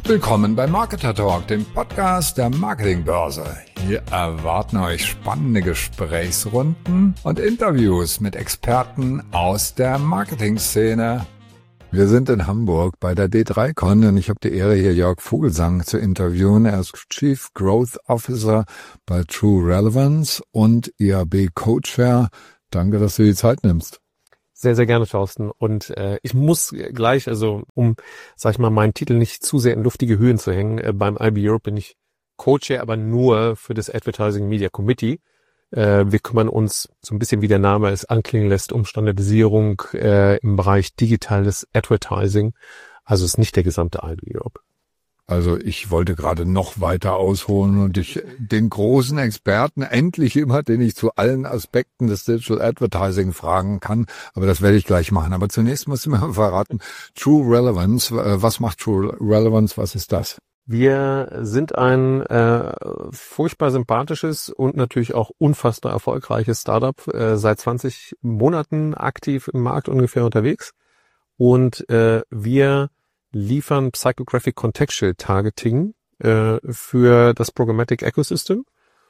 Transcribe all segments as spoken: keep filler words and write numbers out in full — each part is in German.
Willkommen bei Marketer Talk, dem Podcast der Marketingbörse. Hier erwarten euch spannende Gesprächsrunden und Interviews mit Experten aus der Marketingszene. Wir sind in Hamburg bei der D drei Con und ich habe die Ehre, hier Jörg Vogelsang zu interviewen. Er ist Chief Growth Officer bei True Relevance und I A B Co-Chair. Danke, dass du die Zeit nimmst. Sehr, sehr gerne, Thorsten. Und äh, ich muss gleich, also um, sag ich mal, meinen Titel nicht zu sehr in luftige Höhen zu hängen, äh, beim I B Europe bin ich Co-Chair, aber nur für das Advertising Media Committee. Äh, wir kümmern uns, so ein bisschen wie der Name es anklingen lässt, um Standardisierung äh, im Bereich digitales Advertising. Also es ist nicht der gesamte I B Europe. Also ich wollte gerade noch weiter ausholen und ich den großen Experten endlich immer, den ich zu allen Aspekten des Digital Advertising fragen kann. Aber das werde ich gleich machen. Aber zunächst musst du mir verraten, True Relevance, was macht True Relevance, was ist das? Wir sind ein äh, furchtbar sympathisches und natürlich auch unfassbar erfolgreiches Startup, äh, seit zwanzig Monaten aktiv im Markt ungefähr unterwegs. Und äh, wir liefern Psychographic Contextual Targeting äh, für das Programmatic Ecosystem.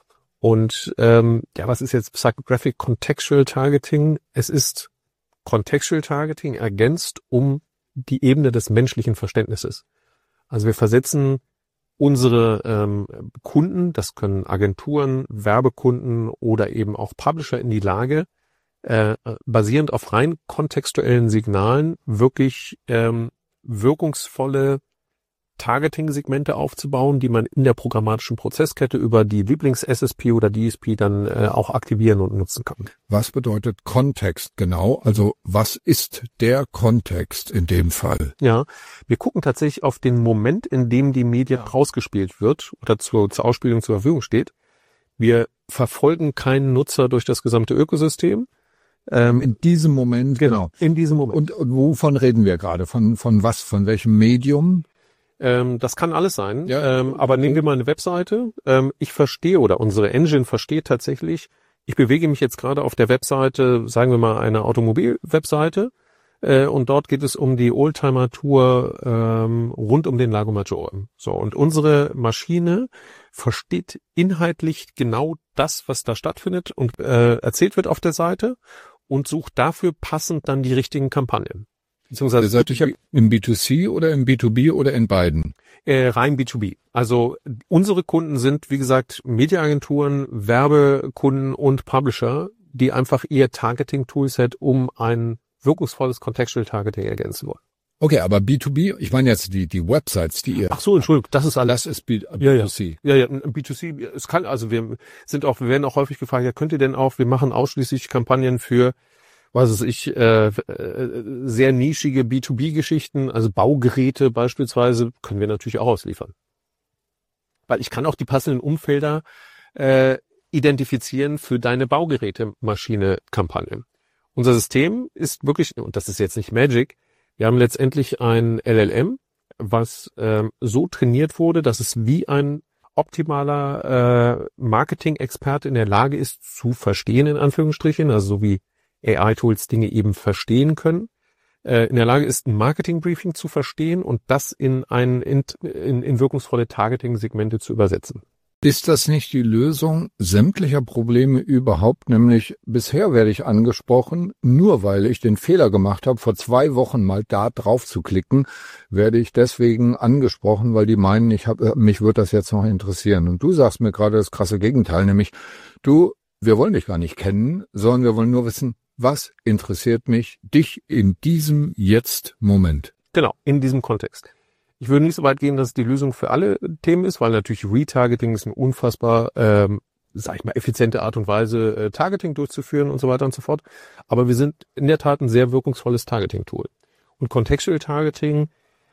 Und ähm, ja, was ist jetzt Psychographic Contextual Targeting? Es ist Contextual Targeting ergänzt um die Ebene des menschlichen Verständnisses. Also wir versetzen unsere ähm, Kunden, das können Agenturen, Werbekunden oder eben auch Publisher, in die Lage, äh, basierend auf rein kontextuellen Signalen wirklich ähm, wirkungsvolle Targeting-Segmente aufzubauen, die man in der programmatischen Prozesskette über die Lieblings-S S P oder D S P dann äh, auch aktivieren und nutzen kann. Was bedeutet Kontext genau? Also was ist der Kontext in dem Fall? Ja, wir gucken tatsächlich auf den Moment, in dem die Media rausgespielt wird oder zur, zur Ausspielung zur Verfügung steht. Wir verfolgen keinen Nutzer durch das gesamte Ökosystem. Ähm, in diesem Moment, genau. In diesem Moment. Und, und wovon reden wir gerade? Von, von was? Von welchem Medium? Ähm, das kann alles sein. Ja. Ähm, aber nehmen wir mal eine Webseite. Ähm, ich verstehe oder unsere Engine versteht tatsächlich, ich bewege mich jetzt gerade auf der Webseite, sagen wir mal eine Automobil-Webseite, äh, und dort geht es um die Oldtimer-Tour ähm, rund um den Lago Maggiore. So, und unsere Maschine versteht inhaltlich genau das, was da stattfindet und äh, erzählt wird auf der Seite und sucht dafür passend dann die richtigen Kampagnen. Beziehungsweise seid ihr im B zwei C oder im B zwei B oder in beiden? Äh, rein B zwei B. Also unsere Kunden sind, wie gesagt, Mediaagenturen, Werbekunden und Publisher, die einfach ihr Targeting-Toolset um ein wirkungsvolles Contextual Targeting ergänzen wollen. Okay, aber B zwei B, ich meine jetzt die die Websites, die ihr... Ach so, Entschuldigung, das ist alles. Das ist B zwei C. Ja, ja, ja, B zwei C, es kann, also wir sind auch, wir werden auch häufig gefragt, ja, könnt ihr denn auch, wir machen ausschließlich Kampagnen für, was weiß ich, äh, sehr nischige B zwei B-Geschichten, also Baugeräte beispielsweise, können wir natürlich auch ausliefern. Weil ich kann auch die passenden Umfelder äh, identifizieren für deine Baugerätemaschine-Kampagne. Unser System ist wirklich, und das ist jetzt nicht Magic, wir haben letztendlich ein L L M, was ähm, so trainiert wurde, dass es wie ein optimaler äh, Marketing-Experte in der Lage ist, zu verstehen, in Anführungsstrichen, also so wie A I-Tools Dinge eben verstehen können, äh, in der Lage ist, ein Marketing-Briefing zu verstehen und das in, ein, in, in, in wirkungsvolle Targeting-Segmente zu übersetzen. Ist das nicht die Lösung sämtlicher Probleme überhaupt? Nämlich bisher werde ich angesprochen, nur weil ich den Fehler gemacht habe, vor zwei Wochen mal da drauf zu klicken, werde ich deswegen angesprochen, weil die meinen, ich hab, mich würde das jetzt noch interessieren. Und du sagst mir gerade das krasse Gegenteil, nämlich du, wir wollen dich gar nicht kennen, sondern wir wollen nur wissen, was interessiert mich, dich in diesem Jetzt-Moment. Genau, in diesem Kontext. Ich würde nicht so weit gehen, dass es die Lösung für alle Themen ist, weil natürlich Retargeting ist eine unfassbar, ähm, sag ich mal, effiziente Art und Weise, äh, Targeting durchzuführen und so weiter und so fort. Aber wir sind in der Tat ein sehr wirkungsvolles Targeting-Tool. Und Contextual Targeting,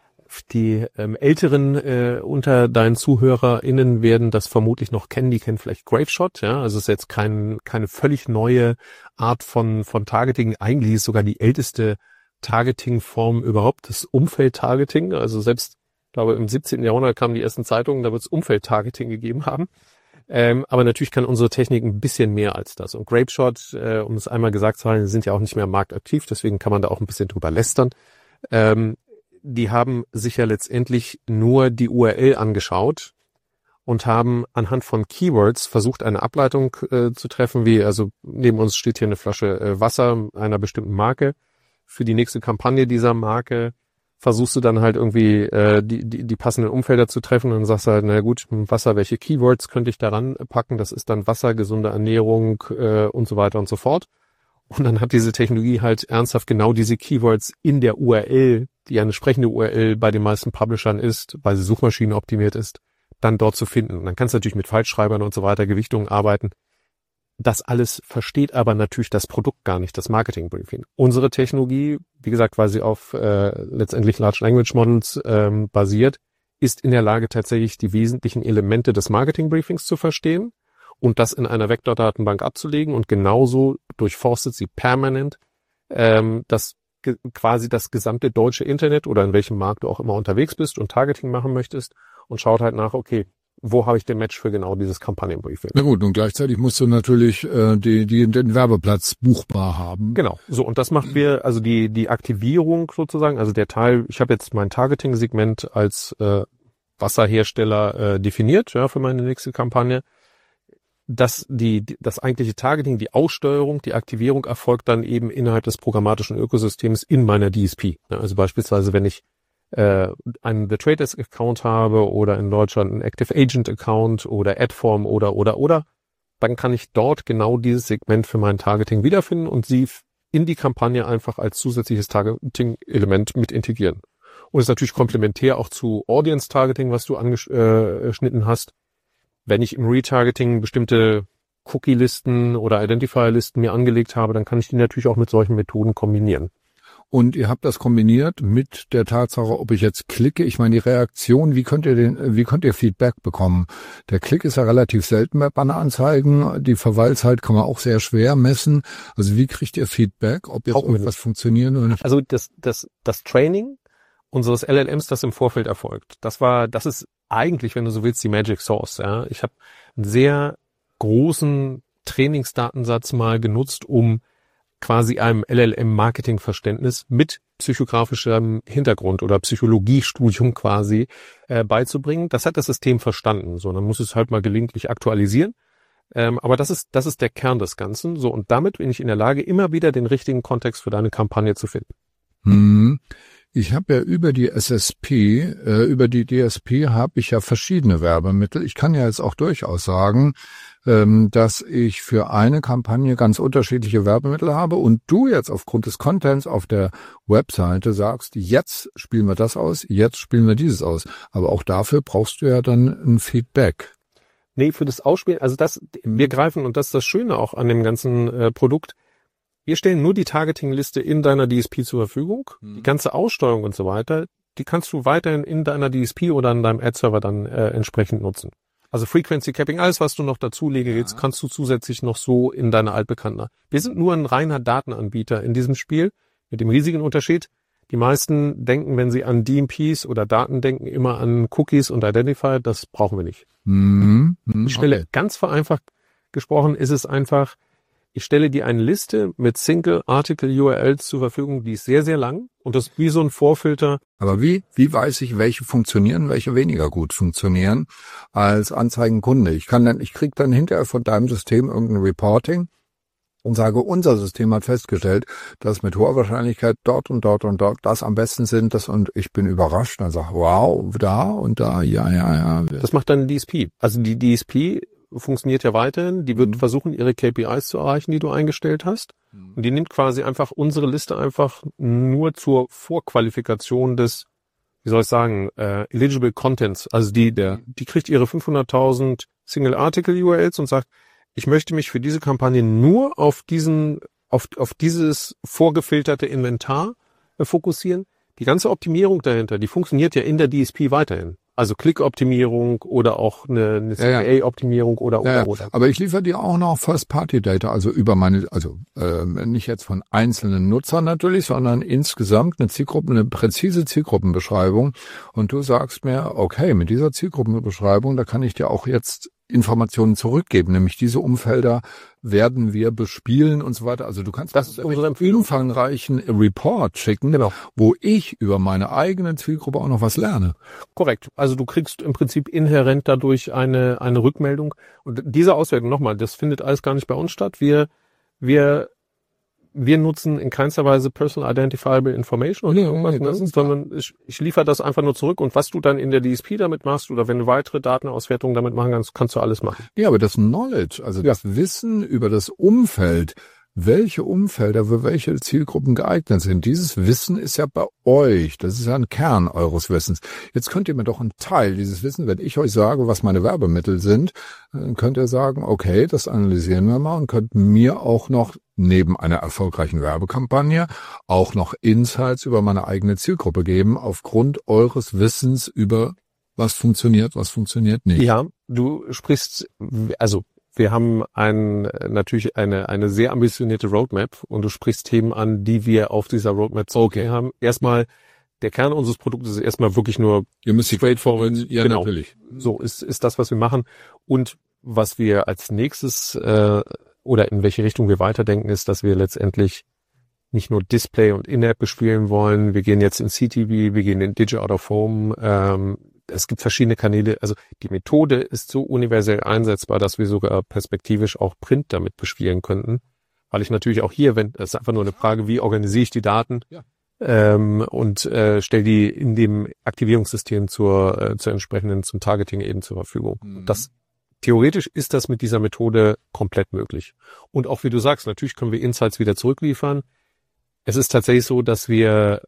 die ähm, Älteren äh, unter deinen ZuhörerInnen werden das vermutlich noch kennen, die kennen vielleicht Grapeshot, ja, also es ist jetzt kein, keine völlig neue Art von, von Targeting, eigentlich ist sogar die älteste Targeting-Form überhaupt, das Umfeld-Targeting, also selbst, ich glaube, im siebzehnten Jahrhundert kamen die ersten Zeitungen, da wird es Umfeld-Targeting gegeben haben. Ähm, aber natürlich kann unsere Technik ein bisschen mehr als das. Und Grapeshot, äh, um es einmal gesagt zu haben, sind ja auch nicht mehr am Markt aktiv, deswegen kann man da auch ein bisschen drüber lästern. Ähm, die haben sich ja letztendlich nur die U R L angeschaut und haben anhand von Keywords versucht, eine Ableitung äh, zu treffen, wie, also neben uns steht hier eine Flasche äh, Wasser einer bestimmten Marke. Für die nächste Kampagne dieser Marke versuchst du dann halt irgendwie äh, die, die, die passenden Umfelder zu treffen und dann sagst du halt, na gut, Wasser, welche Keywords könnte ich daran packen? Das ist dann Wasser, gesunde Ernährung äh, und so weiter und so fort. Und dann hat diese Technologie halt ernsthaft genau diese Keywords in der U R L, die ja eine sprechende U R L bei den meisten Publishern ist, weil sie Suchmaschinen optimiert ist, dann dort zu finden. Und dann kannst du natürlich mit Falschschreibern und so weiter, Gewichtungen arbeiten. Das alles versteht aber natürlich das Produkt gar nicht, das Marketing-Briefing. Unsere Technologie, wie gesagt, weil sie auf äh, letztendlich Large Language Models ähm, basiert, ist in der Lage, tatsächlich die wesentlichen Elemente des Marketing-Briefings zu verstehen und das in einer Vektordatenbank abzulegen. Und genauso durchforstet sie permanent ähm, das ge- quasi das gesamte deutsche Internet oder in welchem Markt du auch immer unterwegs bist und Targeting machen möchtest und schaut halt nach, okay, wo habe ich den Match für genau dieses Kampagnenbriefing? Na gut, und gleichzeitig musst du natürlich äh, die, die, den Werbeplatz buchbar haben. Genau, so, und das macht wir, also die die Aktivierung sozusagen, also der Teil, ich habe jetzt mein Targeting-Segment als äh, Wasserhersteller äh, definiert, ja, für meine nächste Kampagne. Das, die, das eigentliche Targeting, die Aussteuerung, die Aktivierung erfolgt dann eben innerhalb des programmatischen Ökosystems in meiner D S P. Ja, also beispielsweise, wenn ich äh, einen The Trade Desk Account habe oder in Deutschland einen Active Agent Account oder Adform oder, oder, oder, dann kann ich dort genau dieses Segment für mein Targeting wiederfinden und sie in die Kampagne einfach als zusätzliches Targeting-Element mit integrieren. Und ist natürlich komplementär auch zu Audience Targeting, was du angeschnitten hast. Wenn ich im Retargeting bestimmte Cookie-Listen oder Identifier-Listen mir angelegt habe, dann kann ich die natürlich auch mit solchen Methoden kombinieren. Und ihr habt das kombiniert mit der Tatsache, ob ich jetzt klicke. Ich meine, die Reaktion, wie könnt ihr den, wie könnt ihr Feedback bekommen? Der Klick ist ja relativ selten bei Banneranzeigen. Die Verweilzeit kann man auch sehr schwer messen. Also wie kriegt ihr Feedback, ob jetzt auch irgendwas funktioniert oder nicht? Also das, das, das Training unseres L L Ms, das im Vorfeld erfolgt, das war, das ist eigentlich, wenn du so willst, die Magic Source. Ja, ich habe einen sehr großen Trainingsdatensatz mal genutzt, um quasi einem L L M-Marketing-Verständnis mit psychografischem Hintergrund oder Psychologiestudium quasi äh, beizubringen. Das hat das System verstanden. So, dann muss es halt mal gelegentlich aktualisieren. Ähm, aber das ist das ist der Kern des Ganzen. So, und damit bin ich in der Lage, immer wieder den richtigen Kontext für deine Kampagne zu finden. Hm. Ich habe ja über die S S P, äh, über die D S P habe ich ja verschiedene Werbemittel. Ich kann ja jetzt auch durchaus sagen, ähm, dass ich für eine Kampagne ganz unterschiedliche Werbemittel habe und du jetzt aufgrund des Contents auf der Webseite sagst, jetzt spielen wir das aus, jetzt spielen wir dieses aus. Aber auch dafür brauchst du ja dann ein Feedback. Nee, für das Ausspielen, also das, wir greifen, und das ist das Schöne auch an dem ganzen äh, Produkt, wir stellen nur die Targeting-Liste in deiner D S P zur Verfügung. Hm. Die ganze Aussteuerung und so weiter, die kannst du weiterhin in deiner D S P oder in deinem Ad-Server dann äh, entsprechend nutzen. Also Frequency Capping, alles, was du noch dazulegen willst, ja, kannst du zusätzlich noch so in deiner altbekannten. Wir sind nur ein reiner Datenanbieter in diesem Spiel, mit dem riesigen Unterschied. Die meisten denken, wenn sie an D M Ps oder Daten denken, immer an Cookies und Identifier. Das brauchen wir nicht. Hm. Hm. Ich stelle, okay. ganz vereinfacht gesprochen, ist es einfach, ich stelle dir eine Liste mit Single-Article-U R Ls zur Verfügung, die ist sehr, sehr lang und das ist wie so ein Vorfilter. Aber wie, wie weiß ich, welche funktionieren, welche weniger gut funktionieren als Anzeigenkunde? Ich kann dann, ich krieg dann hinterher von deinem System irgendein Reporting und sage, unser System hat festgestellt, dass mit hoher Wahrscheinlichkeit dort und dort und dort das am besten sind, das, und ich bin überrascht und sage, wow, da und da, ja, ja, ja. Das macht dann D S P. Also die D S P funktioniert ja weiterhin. Die wird mhm. versuchen, ihre K P Is zu erreichen, die du eingestellt hast. Mhm. Und die nimmt quasi einfach unsere Liste einfach nur zur Vorqualifikation des, wie soll ich sagen, äh, eligible Contents. Also die, der, die kriegt ihre fünfhunderttausend Single-Article-U R Ls und sagt, ich möchte mich für diese Kampagne nur auf diesen, auf, auf dieses vorgefilterte Inventar äh, fokussieren. Die ganze Optimierung dahinter, die funktioniert ja in der D S P weiterhin. Also Klickoptimierung oder auch eine, eine C P A-Optimierung ja, ja. oder, oder, ja, ja. oder. Aber ich liefere dir auch noch First-Party-Data, also über meine, also äh, nicht jetzt von einzelnen Nutzern natürlich, sondern insgesamt eine Zielgruppe, eine präzise Zielgruppenbeschreibung. Und du sagst mir, okay, mit dieser Zielgruppenbeschreibung, da kann ich dir auch jetzt Informationen zurückgeben, nämlich diese Umfelder werden wir bespielen und so weiter. Also du kannst das ist unsere Empfehlung, umfangreichen Report schicken, genau, wo ich über meine eigene Zielgruppe auch noch was lerne. Korrekt. Also du kriegst im Prinzip inhärent dadurch eine eine Rückmeldung. Und diese Auswertung nochmal, das findet alles gar nicht bei uns statt. Wir wir Wir nutzen in keinster Weise Personal Identifiable Information oder Nee, irgendwas, nee, das ne? ist sondern ich, ich liefere das einfach nur zurück und was du dann in der D S P damit machst oder wenn du weitere Datenauswertungen damit machen kannst, kannst du alles machen. Ja, aber das Knowledge, also Ja. das Wissen über das Umfeld, welche Umfelder für welche Zielgruppen geeignet sind, dieses Wissen ist ja bei euch, das ist ja ein Kern eures Wissens. Jetzt könnt ihr mir doch einen Teil dieses Wissens, wenn ich euch sage, was meine Werbemittel sind, dann könnt ihr sagen, okay, das analysieren wir mal und könnt mir auch noch neben einer erfolgreichen Werbekampagne auch noch Insights über meine eigene Zielgruppe geben, aufgrund eures Wissens über was funktioniert, was funktioniert nicht. Ja, du sprichst, also wir haben ein, natürlich eine eine sehr ambitionierte Roadmap und du sprichst Themen an, die wir auf dieser Roadmap so okay haben. Erstmal, der Kern unseres Produktes ist erstmal wirklich nur Ihr müsst straightforward, ja genau. natürlich. So ist ist das, was wir machen. Und was wir als nächstes äh, oder in welche Richtung wir weiterdenken, ist, dass wir letztendlich nicht nur Display und In-App bespielen wollen. Wir gehen jetzt in C T V, wir gehen in Digital Out of Home. Ähm, es gibt verschiedene Kanäle. Also die Methode ist so universell einsetzbar, dass wir sogar perspektivisch auch Print damit bespielen könnten. Weil ich natürlich auch hier, wenn das ist einfach nur eine Frage, wie organisiere ich die Daten Ja. ähm, und äh, stelle die in dem Aktivierungssystem zur äh, zur entsprechenden zum Targeting eben zur Verfügung. Mhm. Das Theoretisch ist das mit dieser Methode komplett möglich. Und auch wie du sagst, natürlich können wir Insights wieder zurückliefern. Es ist tatsächlich so, dass wir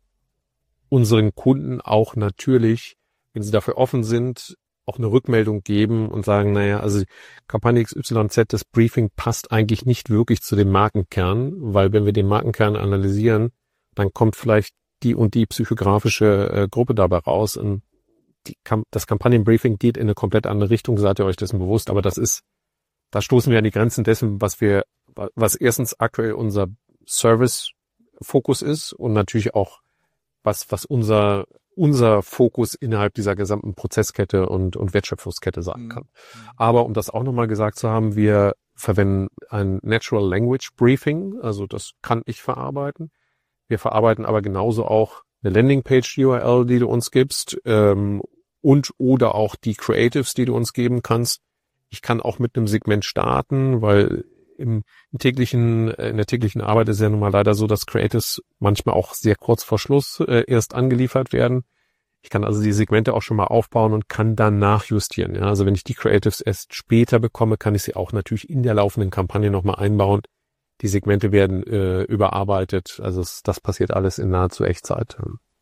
unseren Kunden auch natürlich, wenn sie dafür offen sind, auch eine Rückmeldung geben und sagen, naja, also Kampagne X Y Z, das Briefing passt eigentlich nicht wirklich zu dem Markenkern, weil wenn wir den Markenkern analysieren, dann kommt vielleicht die und die psychografische äh, Gruppe dabei raus und die, das Kampagnenbriefing geht in eine komplett andere Richtung, seid ihr euch dessen bewusst, aber das ist, da stoßen wir an die Grenzen dessen, was wir, was erstens aktuell unser Service-Fokus ist und natürlich auch was, was unser, unser Fokus innerhalb dieser gesamten Prozesskette und, und Wertschöpfungskette sein kann. Mhm. Aber um das auch nochmal gesagt zu haben, wir verwenden ein Natural Language Briefing, also das kann ich verarbeiten. Wir verarbeiten aber genauso auch eine Landingpage-U R L, die du uns gibst, ähm, und oder auch die Creatives, die du uns geben kannst. Ich kann auch mit einem Segment starten, weil im, im täglichen, in der täglichen Arbeit ist ja nun mal leider so, dass Creatives manchmal auch sehr kurz vor Schluss äh, erst angeliefert werden. Ich kann also die Segmente auch schon mal aufbauen und kann dann nachjustieren. Ja? Also wenn ich die Creatives erst später bekomme, kann ich sie auch natürlich in der laufenden Kampagne nochmal einbauen. Die Segmente werden äh, überarbeitet. Also es, das passiert alles in nahezu Echtzeit.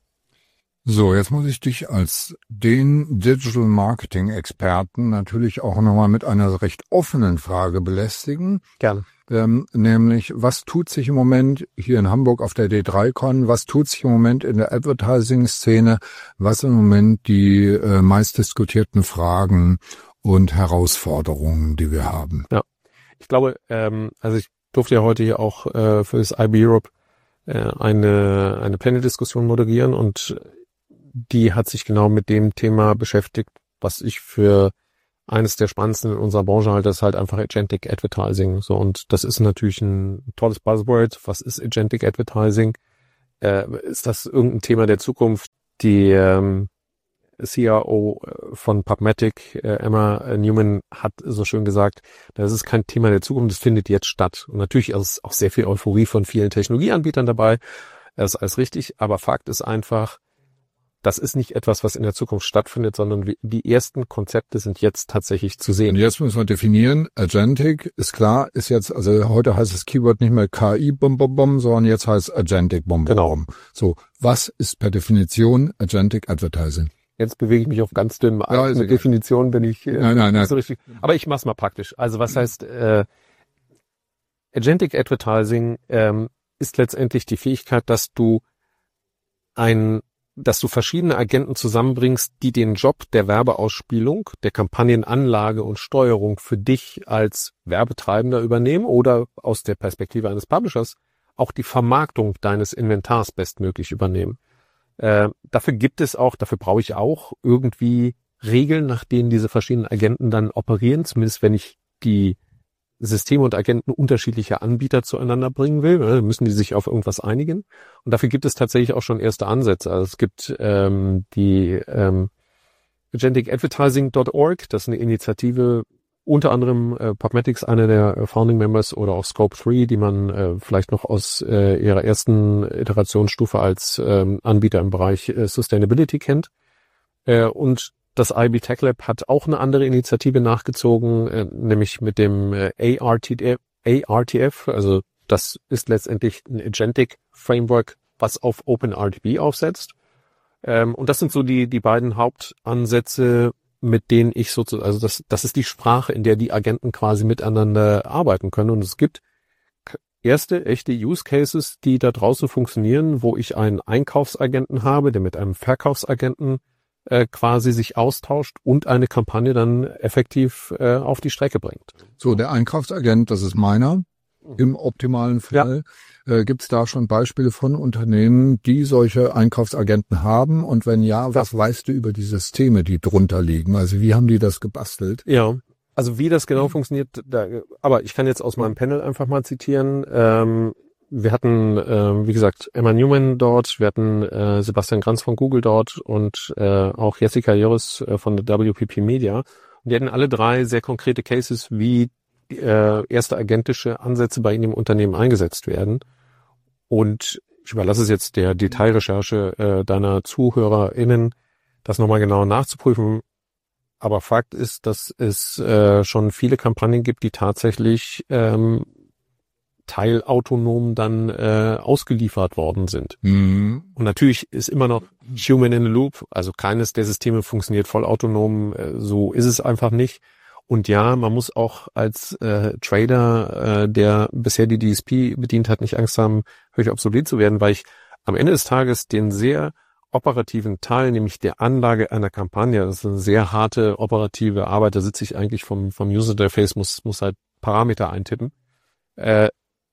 So, jetzt muss ich dich als den Digital Marketing Experten natürlich auch nochmal mit einer recht offenen Frage belästigen. Gerne. Ähm, nämlich, was tut sich im Moment hier in Hamburg auf der D drei Con? Was tut sich im Moment in der Advertising-Szene? Was im Moment die äh, meistdiskutierten Fragen und Herausforderungen, die wir haben? Ja, ich glaube, ähm, also ich durfte ja heute hier auch äh, für das I B Europe äh, eine eine Panel-Diskussion moderieren und die hat sich genau mit dem Thema beschäftigt, was ich für eines der spannendsten in unserer Branche halte, ist halt einfach Agentic Advertising. So, und das ist natürlich ein tolles Buzzword. Was ist Agentic Advertising? Äh, ist das irgendein Thema der Zukunft? Die ähm, C R O von PubMatic, äh, Emma Newman, hat so schön gesagt, das ist kein Thema der Zukunft, das findet jetzt statt. Und natürlich ist auch sehr viel Euphorie von vielen Technologieanbietern dabei. Das ist alles richtig, aber Fakt ist einfach, das ist nicht etwas, was in der Zukunft stattfindet, sondern die ersten Konzepte sind jetzt tatsächlich zu sehen. Und jetzt müssen wir definieren, Agentic ist klar, ist jetzt, also heute heißt das Keyword nicht mehr K I bom bom bom, sondern jetzt heißt Agentic bom bom bom. Genau. So, was ist per Definition Agentic Advertising? Jetzt bewege ich mich auf ganz dünnem Eis. Ja, also mit Definition bin ich äh, nein, nein, nein. so richtig. Aber ich mach's mal praktisch. Also was heißt äh, Agentic Advertising ähm, ist letztendlich die Fähigkeit, dass du ein dass du verschiedene Agenten zusammenbringst, die den Job der Werbeausspielung, der Kampagnenanlage und Steuerung für dich als Werbetreibender übernehmen oder aus der Perspektive eines Publishers auch die Vermarktung deines Inventars bestmöglich übernehmen. Äh, dafür gibt es auch, dafür brauche ich auch irgendwie Regeln, nach denen diese verschiedenen Agenten dann operieren, zumindest wenn ich die Systeme und Agenten unterschiedlicher Anbieter zueinander bringen will, dann müssen die sich auf irgendwas einigen. Und dafür gibt es tatsächlich auch schon erste Ansätze. Also es gibt ähm, die ähm, agentic advertising dot org, das ist eine Initiative, unter anderem äh, PubMatic, einer der äh, Founding Members, oder auch Scope drei, die man äh, vielleicht noch aus äh, ihrer ersten Iterationsstufe als ähm, Anbieter im Bereich äh, Sustainability kennt. Äh, und das I B Tech Lab hat auch eine andere Initiative nachgezogen, äh, nämlich mit dem äh, A R T F, also das ist letztendlich ein Agentic Framework, was auf OpenRTB aufsetzt. Ähm, und das sind so die die beiden Hauptansätze, mit denen ich sozusagen, also das das ist die Sprache, in der die Agenten quasi miteinander arbeiten können. Und es gibt erste echte Use Cases, die da draußen funktionieren, wo ich einen Einkaufsagenten habe, der mit einem Verkaufsagenten äh, quasi sich austauscht und eine Kampagne dann effektiv äh, auf die Strecke bringt. So, der Einkaufsagent, das ist meiner. Im optimalen Fall ja. äh, gibt es da schon Beispiele von Unternehmen, die solche Einkaufsagenten haben? Und wenn ja, was ja. weißt du über die Systeme, die drunter liegen? Also wie haben die das gebastelt? Ja, also wie das genau funktioniert, da, aber ich kann jetzt aus meinem Panel einfach mal zitieren. Ähm, wir hatten, äh, wie gesagt, Emma Newman dort, wir hatten äh, Sebastian Granz von Google dort und äh, auch Jessica Joris äh, von der W P P Media. Und die hatten alle drei sehr konkrete Cases, wie äh, erste agentische Ansätze bei Ihnen im Unternehmen eingesetzt werden. Und ich überlasse es jetzt der Detailrecherche äh, deiner ZuhörerInnen, das nochmal genau nachzuprüfen. Aber Fakt ist, dass es äh, schon viele Kampagnen gibt, die tatsächlich ähm, teilautonom dann äh, ausgeliefert worden sind. Mhm. Und natürlich ist immer noch Human in the Loop, also keines der Systeme funktioniert vollautonom, äh, so ist es einfach nicht. Und ja, man muss auch als äh, Trader, äh, der bisher die D S P bedient hat, nicht Angst haben, völlig obsolet zu werden, weil ich am Ende des Tages den sehr operativen Teil, nämlich der Anlage einer Kampagne, das ist eine sehr harte operative Arbeit, da sitze ich eigentlich vom vom User Interface, muss muss halt Parameter eintippen. Äh,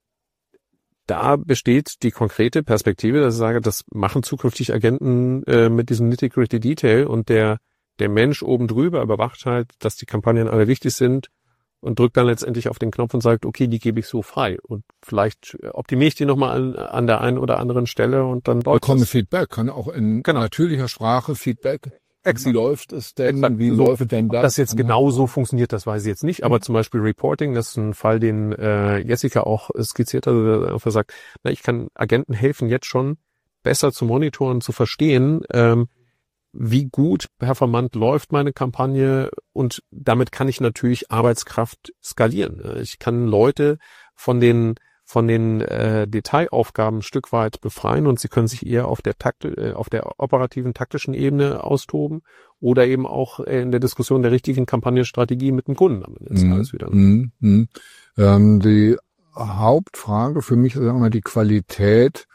da besteht die konkrete Perspektive, dass ich sage, das machen zukünftig Agenten äh, mit diesem nitty-gritty Detail und der der Mensch oben drüber überwacht halt, dass die Kampagnen alle wichtig sind und drückt dann letztendlich auf den Knopf und sagt, okay, die gebe ich so frei. Und vielleicht optimiere ich die nochmal an, an der einen oder anderen Stelle und dann läuft bekomme Feedback, kann auch in genau. natürlicher Sprache Feedback. Wie läuft es denn? Exakt. Wie so, läuft denn das? Ob das jetzt genau so funktioniert, das weiß ich jetzt nicht. Aber mhm. zum Beispiel Reporting, das ist ein Fall, den äh, Jessica auch skizziert hat, also er sagt, na, ich kann Agenten helfen, jetzt schon besser zu monitoren, zu verstehen, ähm, wie gut performant läuft meine Kampagne, und damit kann ich natürlich Arbeitskraft skalieren. Ich kann Leute von den von den äh, Detailaufgaben ein Stück weit befreien und sie können sich eher auf der Takt, äh, auf der operativen taktischen Ebene austoben oder eben auch in der Diskussion der richtigen Kampagnenstrategie mit dem Kunden am Ende des Tages wieder. Mm, mm. Ähm, die Hauptfrage für mich ist immer die Qualität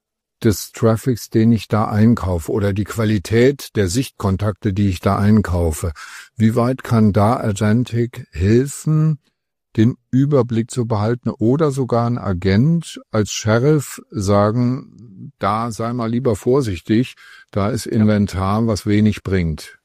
des Traffics, den ich da einkaufe, oder die Qualität der Sichtkontakte, die ich da einkaufe. Wie weit kann da Agentic helfen, den Überblick zu behalten, oder sogar ein Agent als Sheriff sagen, da sei mal lieber vorsichtig, da ist Inventar, was wenig bringt.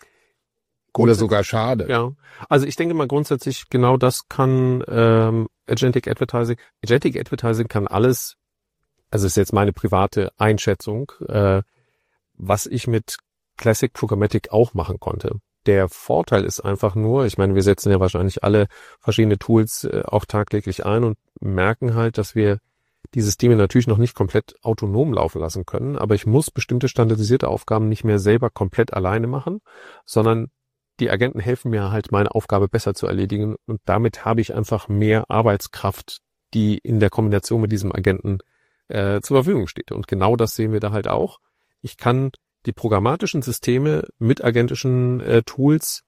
Oder sogar schade. Ja, also ich denke mal grundsätzlich, genau das kann ähm, Agentic Advertising. Agentic Advertising kann alles. Also ist jetzt meine private Einschätzung, äh, was ich mit Classic Programmatic auch machen konnte. Der Vorteil ist einfach nur, ich meine, wir setzen ja wahrscheinlich alle verschiedene Tools äh, auch tagtäglich ein und merken halt, dass wir die Systeme natürlich noch nicht komplett autonom laufen lassen können, aber ich muss bestimmte standardisierte Aufgaben nicht mehr selber komplett alleine machen, sondern die Agenten helfen mir halt, meine Aufgabe besser zu erledigen, und damit habe ich einfach mehr Arbeitskraft, die in der Kombination mit diesem Agenten Äh, zur Verfügung steht. Und genau das sehen wir da halt auch. Ich kann die programmatischen Systeme mit agentischen äh, Tools,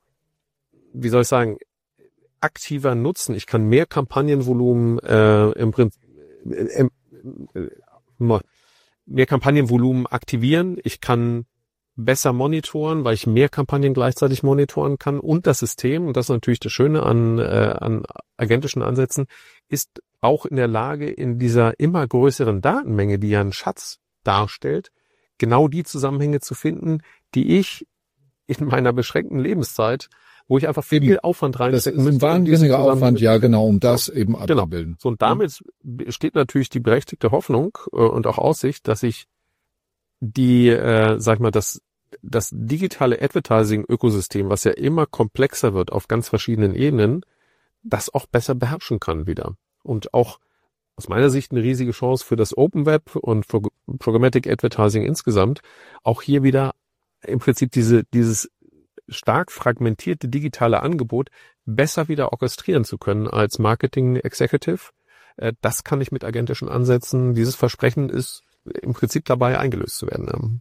wie soll ich sagen, aktiver nutzen. Ich kann mehr Kampagnenvolumen äh, im Prinzip äh, äh, mehr Kampagnenvolumen aktivieren. Ich kann besser monitoren, weil ich mehr Kampagnen gleichzeitig monitoren kann, und das System, und das ist natürlich das Schöne an, äh, an agentischen Ansätzen, ist auch in der Lage, in dieser immer größeren Datenmenge, die ja einen Schatz darstellt, genau die Zusammenhänge zu finden, die ich in meiner beschränkten Lebenszeit, wo ich einfach viel eben. Aufwand reinstecken muss. Das ist ein wahnsinniger Aufwand, ja genau, um das eben abzubilden. Genau. So, und damit besteht natürlich die berechtigte Hoffnung äh, und auch Aussicht, dass ich die, äh, sag ich mal, das, das digitale Advertising-Ökosystem, was ja immer komplexer wird auf ganz verschiedenen Ebenen, das auch besser beherrschen kann wieder. Und auch aus meiner Sicht eine riesige Chance für das Open Web und für Programmatic Advertising insgesamt, auch hier wieder im Prinzip diese, dieses stark fragmentierte digitale Angebot besser wieder orchestrieren zu können als Marketing Executive. Das kann ich mit agentischen Ansätzen. Dieses Versprechen ist im Prinzip dabei, eingelöst zu werden.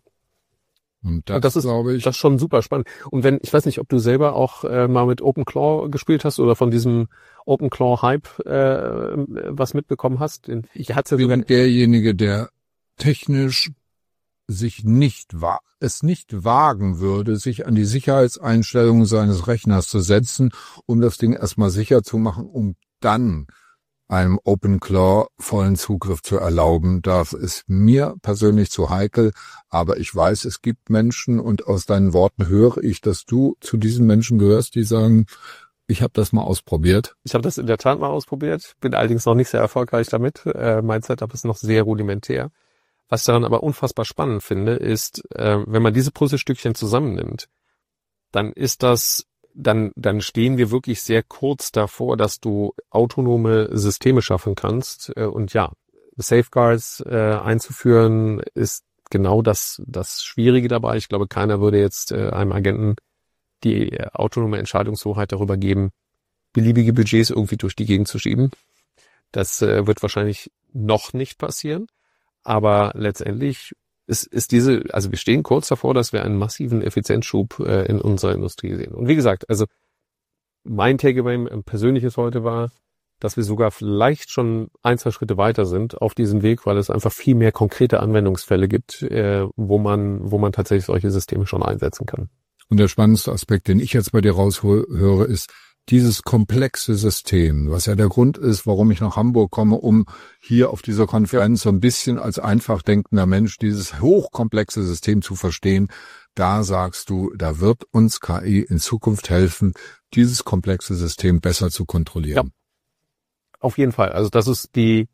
Und das, Und das ist, glaube ich, das ist schon super spannend. Und wenn, ich weiß nicht, ob du selber auch äh, mal mit OpenClaw gespielt hast oder von diesem OpenClaw-Hype äh, was mitbekommen hast. Ich hatte sogar derjenige, der technisch sich nicht wa- es nicht wagen würde, sich an die Sicherheitseinstellungen seines Rechners zu setzen, um das Ding erstmal sicher zu machen, um dann einem OpenClaw vollen Zugriff zu erlauben. Das ist mir persönlich zu heikel, aber ich weiß, es gibt Menschen und aus deinen Worten höre ich, dass du zu diesen Menschen gehörst, die sagen, ich habe das mal ausprobiert. Ich habe das in der Tat mal ausprobiert, bin allerdings noch nicht sehr erfolgreich damit. Äh, mein Setup ist noch sehr rudimentär. Was ich daran aber unfassbar spannend finde, ist, äh, wenn man diese Puzzlestückchen zusammennimmt, dann ist das, dann, dann stehen wir wirklich sehr kurz davor, dass du autonome Systeme schaffen kannst. Äh, und ja, Safeguards äh, einzuführen ist genau das, das Schwierige dabei. Ich glaube, keiner würde jetzt äh, einem Agenten die äh, autonome Entscheidungshoheit darüber geben, beliebige Budgets irgendwie durch die Gegend zu schieben. Das äh, wird wahrscheinlich noch nicht passieren. Aber letztendlich ist, ist diese, also wir stehen kurz davor, dass wir einen massiven Effizienzschub äh, in unserer Industrie sehen. Und wie gesagt, also mein Takeaway persönliches heute war, dass wir sogar vielleicht schon ein, zwei Schritte weiter sind auf diesem Weg, weil es einfach viel mehr konkrete Anwendungsfälle gibt, äh, wo man, wo man tatsächlich solche Systeme schon einsetzen kann. Und der spannendste Aspekt, den ich jetzt bei dir raushöre, ist dieses komplexe System, was ja der Grund ist, warum ich nach Hamburg komme, um hier auf dieser Konferenz so ein bisschen als einfach denkender Mensch dieses hochkomplexe System zu verstehen. Da sagst du, da wird uns K I in Zukunft helfen, dieses komplexe System besser zu kontrollieren. Ja, auf jeden Fall. Also das ist die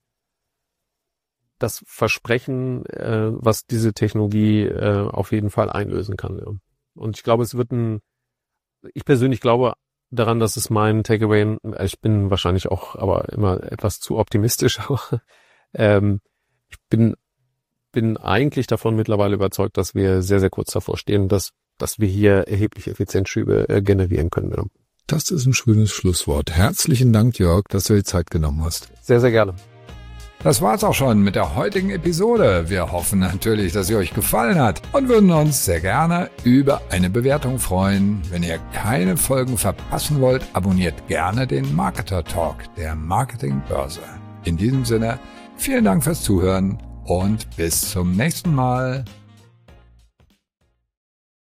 das Versprechen, äh, was diese Technologie äh, auf jeden Fall einlösen kann. Ja. Und ich glaube, es wird ein, ich persönlich glaube daran, dass es mein Takeaway, ich bin wahrscheinlich auch aber immer etwas zu optimistisch, aber ähm, ich bin bin eigentlich davon mittlerweile überzeugt, dass wir sehr, sehr kurz davor stehen, dass dass wir hier erhebliche Effizienzschübe äh, generieren können. Ja. Das ist ein schönes Schlusswort. Herzlichen Dank, Jörg, dass du dir Zeit genommen hast. Sehr, sehr gerne. Das war's auch schon mit der heutigen Episode. Wir hoffen natürlich, dass sie euch gefallen hat und würden uns sehr gerne über eine Bewertung freuen. Wenn ihr keine Folgen verpassen wollt, abonniert gerne den Marketer Talk der Marketingbörse. In diesem Sinne, vielen Dank fürs Zuhören und bis zum nächsten Mal.